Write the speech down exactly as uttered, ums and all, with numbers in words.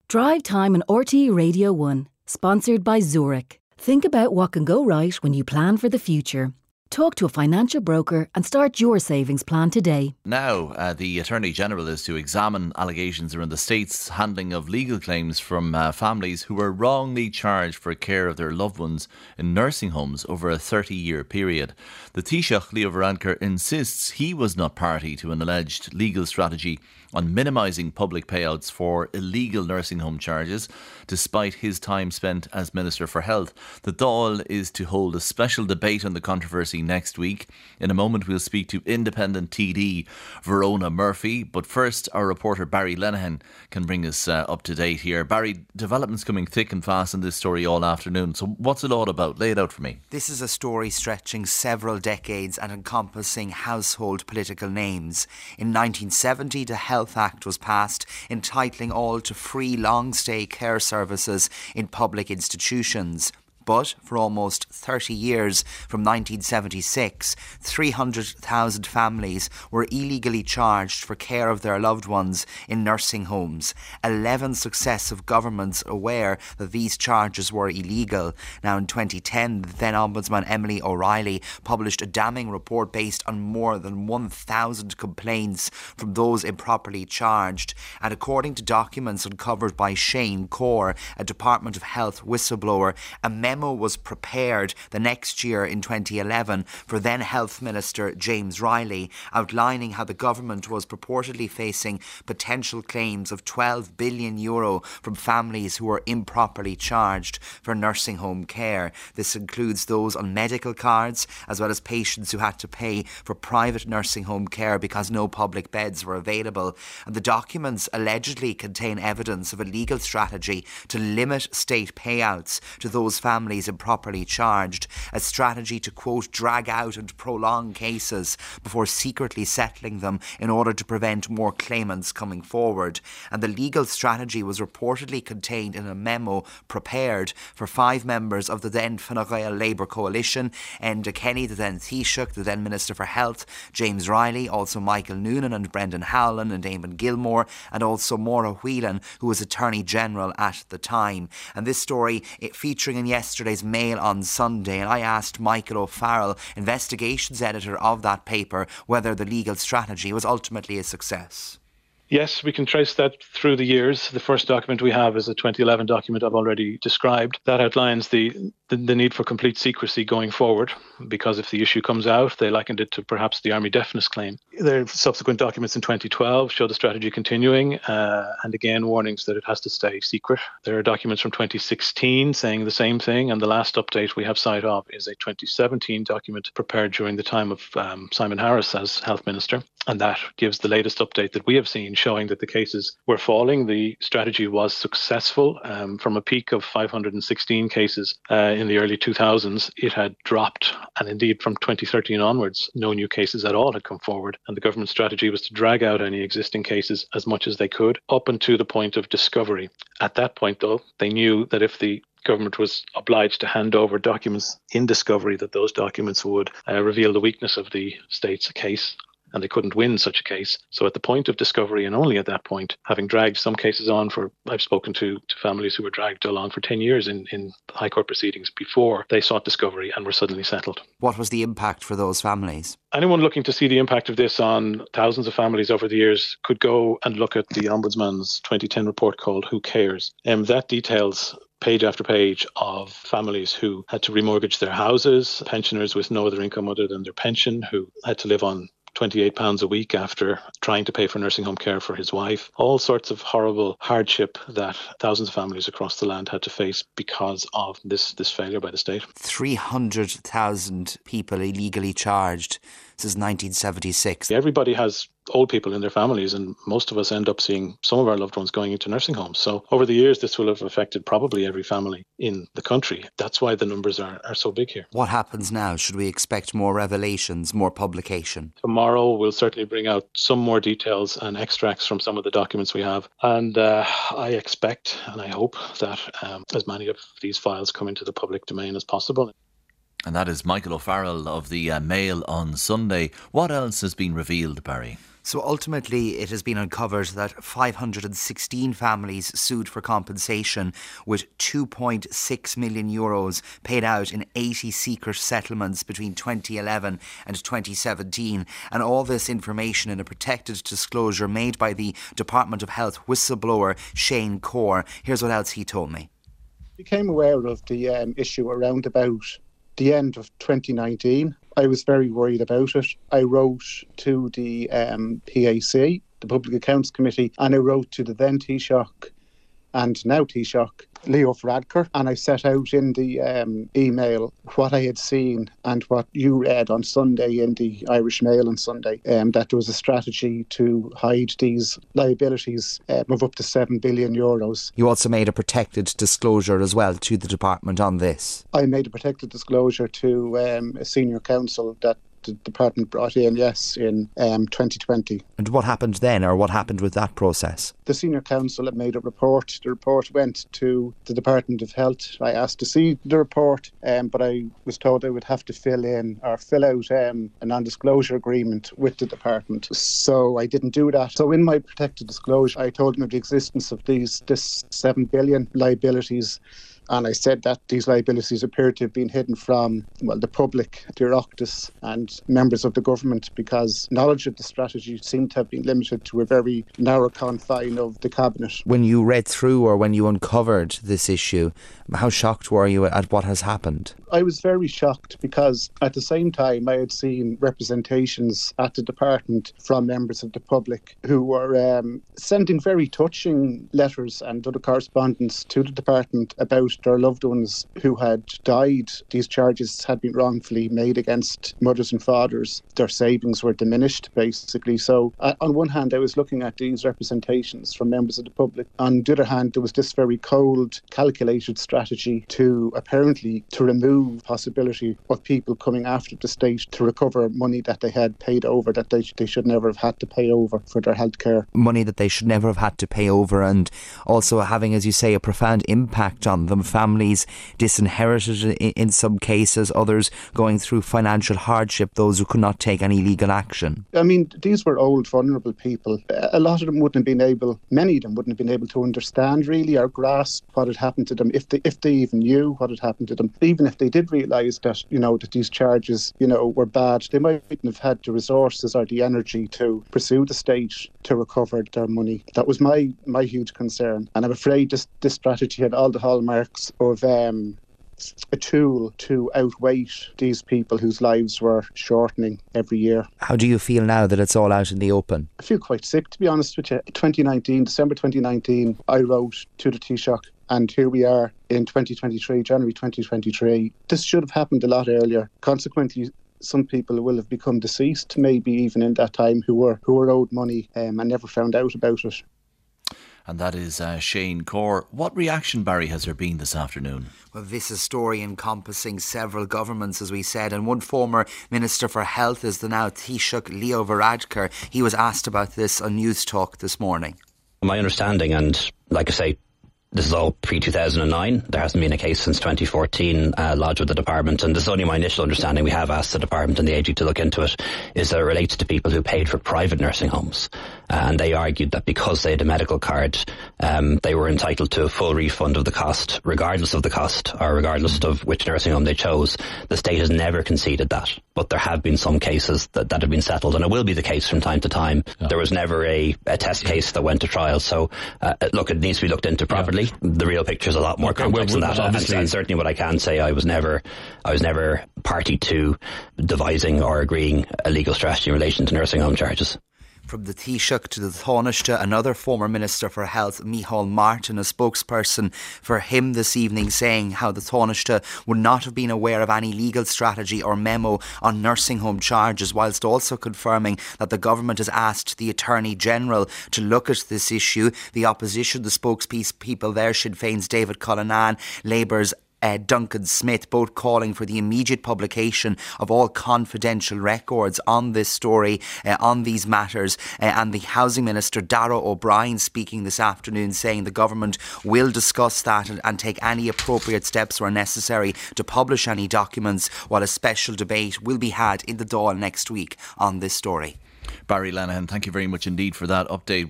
Drive Time on R T E Radio one, sponsored by Zurich. Think about what can go right when you plan for the future. Talk to a financial broker and start your savings plan today. Now, uh, the Attorney General is to examine allegations around the state's handling of legal claims from uh, families who were wrongly charged for care of their loved ones in nursing homes over a thirty-year period. The Taoiseach, Leo Varadkar, insists he was not party to an alleged legal strategy on minimising public payouts for illegal nursing home charges, despite his time spent as Minister for Health. The Dáil is to hold a special debate on the controversy next week. In a moment, we'll speak to independent T D Verona Murphy. But first, our reporter Barry Lenihan can bring us uh, up to date here. Barry, developments coming thick and fast in this story all afternoon. So what's it all about? Lay it out for me. This is a story stretching several decades and encompassing household political names. In nineteen seventy, the Health Act was passed, entitling all to free long-stay care services in public institutions. But for almost thirty years, from nineteen seventy-six, three hundred thousand families were illegally charged for care of their loved ones in nursing homes. Eleven successive governments aware that these charges were illegal. Now in twenty ten, the then Ombudsman Emily O'Reilly published a damning report based on more than one thousand complaints from those improperly charged. And according to documents uncovered by Shane Core, a Department of Health whistleblower, a memo was prepared the next year in twenty eleven for then Health Minister James Riley, outlining how the government was purportedly facing potential claims of twelve billion euro from families who were improperly charged for nursing home care. This includes those on medical cards, as well as patients who had to pay for private nursing home care because no public beds were available. And the documents allegedly contain evidence of a legal strategy to limit state payouts to those families improperly charged, a strategy to, quote, drag out and prolong cases before secretly settling them in order to prevent more claimants coming forward. And the legal strategy was reportedly contained in a memo prepared for five members of the then Fine Gael Labour coalition: Enda Kenny, the then Taoiseach, the then Minister for Health, James Riley, also Michael Noonan and Brendan Howlin and Eamon Gilmore, and also Maura Whelan, who was Attorney General at the time. And this story, it featuring in yesterday's Mail on Sunday, and I asked Michael O'Farrell, investigations editor of that paper, whether the legal strategy was ultimately a success. Yes, we can trace that through the years. The first document we have is a twenty eleven document I've already described. That outlines the, the, the need for complete secrecy going forward, because if the issue comes out, they likened it to perhaps the army deafness claim. There are subsequent documents in twenty twelve show the strategy continuing, uh, and again warnings that it has to stay secret. There are documents from twenty sixteen saying the same thing, and the last update we have sight of is a twenty seventeen document prepared during the time of um, Simon Harris as Health Minister, and that gives the latest update that we have seen, showing that the cases were falling. The strategy was successful. Um, from a peak of five hundred sixteen cases uh, in the early two thousands, it had dropped. And indeed, from twenty thirteen onwards, no new cases at all had come forward. And the government strategy was to drag out any existing cases as much as they could, up until the point of discovery. At that point, though, they knew that if the government was obliged to hand over documents in discovery, that those documents would uh, reveal the weakness of the state's case, and they couldn't win such a case. So at the point of discovery, and only at that point, having dragged some cases on for, I've spoken to, to families who were dragged along for ten years in, in High Court proceedings before they sought discovery and were suddenly settled. What was the impact for those families? Anyone looking to see the impact of this on thousands of families over the years could go and look at the Ombudsman's twenty ten report called Who Cares? Um, that details page after page of families who had to remortgage their houses, pensioners with no other income other than their pension, who had to live on twenty-eight pounds a week after trying to pay for nursing home care for his wife. All sorts of horrible hardship that thousands of families across the land had to face because of this, this failure by the state. three hundred thousand people illegally charged since nineteen seventy-six. Everybody has old people in their families, and most of us end up seeing some of our loved ones going into nursing homes. So over the years, this will have affected probably every family in the country. That's why the numbers are, are so big here. What happens now? Should we expect more revelations, more publication? Tomorrow, we'll certainly bring out some more details and extracts from some of the documents we have. And uh, I expect and I hope that um, as many of these files come into the public domain as possible. And that is Michael O'Farrell of the uh, Mail on Sunday. What else has been revealed, Barry? So ultimately, it has been uncovered that five hundred sixteen families sued for compensation, with two point six million euros paid out in eighty secret settlements between twenty eleven and twenty seventeen. And all this information in a protected disclosure made by the Department of Health whistleblower Shane Corr. Here's what else he told me. Became aware of the um, issue around about the end of twenty nineteen. I was very worried about it. I wrote to the um, P A C, the Public Accounts Committee, and I wrote to the then Taoiseach and now Taoiseach, Leo Varadkar, and I set out in the um, email what I had seen and what you read on Sunday in the Irish Mail on Sunday, um, that there was a strategy to hide these liabilities um, of up to seven billion euros. You also made a protected disclosure as well to the department on this. I made a protected disclosure to um, a senior counsel that the department brought in, yes, in um, twenty twenty. And what happened then, or what happened with that process? The senior counsel had made a report. The report went to the Department of Health. I asked to see the report, um, but I was told I would have to fill in or fill out um, a non-disclosure agreement with the department. So I didn't do that. So in my protected disclosure, I told them of the existence of these this seven billion liabilities. And I said that these liabilities appeared to have been hidden from, well, the public, the Oireachtas and members of the government, because knowledge of the strategy seemed to have been limited to a very narrow confine of the Cabinet. When you read through or when you uncovered this issue, how shocked were you at what has happened? I was very shocked because at the same time I had seen representations at the department from members of the public who were um, sending very touching letters and other correspondence to the department about their loved ones who had died. These charges had been wrongfully made against mothers and fathers. Their savings were diminished, basically. So uh, on one hand, I was looking at these representations from members of the public. On the other hand, there was this very cold, calculated strategy to apparently to remove possibility of people coming after the state to recover money that they had paid over, that they, they should never have had to pay over for their healthcare. Money that they should never have had to pay over, and also having, as you say, a profound impact on them. Families disinherited in some cases, others going through financial hardship, those who could not take any legal action. I mean, these were old, vulnerable people. A lot of them wouldn't have been able, many of them wouldn't have been able to understand really or grasp what had happened to them, if they, if they even knew what had happened to them. Even if they did realise that, you know, that these charges, you know, were bad, they mightn't have had the resources or the energy to pursue the state to recover their money. That was my, my huge concern. And I'm afraid this, this strategy had all the hallmarks of um, a tool to outweigh these people whose lives were shortening every year. How do you feel now that it's all out in the open? I feel quite sick, to be honest with you. twenty nineteen, December twenty nineteen, I wrote to the Taoiseach, and here we are in twenty twenty-three, January twenty twenty-three. This should have happened a lot earlier. Consequently, some people will have become deceased, maybe even in that time, who were who were owed money um, and never found out about it. And that is uh, Shane Corr. What reaction, Barry, has there been this afternoon? Well, this is a story encompassing several governments, as we said, and one former Minister for Health is the now Taoiseach Leo Varadkar. He was asked about this on News Talk this morning. My understanding, and like I say, this is all pre two thousand nine. There hasn't been a case since twenty fourteen uh, lodged with the department, and this is only my initial understanding. We have asked the department and the A G to look into it, is that it relates to people who paid for private nursing homes. Uh, and they argued that because they had a medical card, um, they were entitled to a full refund of the cost, regardless of the cost, or regardless of which nursing home they chose. The state has never conceded that. But there have been some cases that, that have been settled, and it will be the case from time to time. Yeah. There was never a, a test case that went to trial. So, uh, look, it needs to be looked into properly. Yeah. The real picture is a lot more okay, complex well, well, than that. And, and certainly what I can say, I was never, I was never party to devising or agreeing a legal strategy in relation to nursing home charges. From the Taoiseach to the Taoiseach, another former Minister for Health, Micheál Martin, a spokesperson for him this evening, saying how the Taoiseach would not have been aware of any legal strategy or memo on nursing home charges, whilst also confirming that the government has asked the Attorney General to look at this issue. The opposition, the spokespeople there, Sinn Féin's David Cullinane, Labour's uh, Duncan Smith, both calling for the immediate publication of all confidential records on this story, uh, on these matters. Uh, and the Housing Minister, Darragh O'Brien, speaking this afternoon, saying the government will discuss that and, and take any appropriate steps where necessary to publish any documents, while a special debate will be had in the Dáil next week on this story. Barry Lenihan, thank you very much indeed for that update.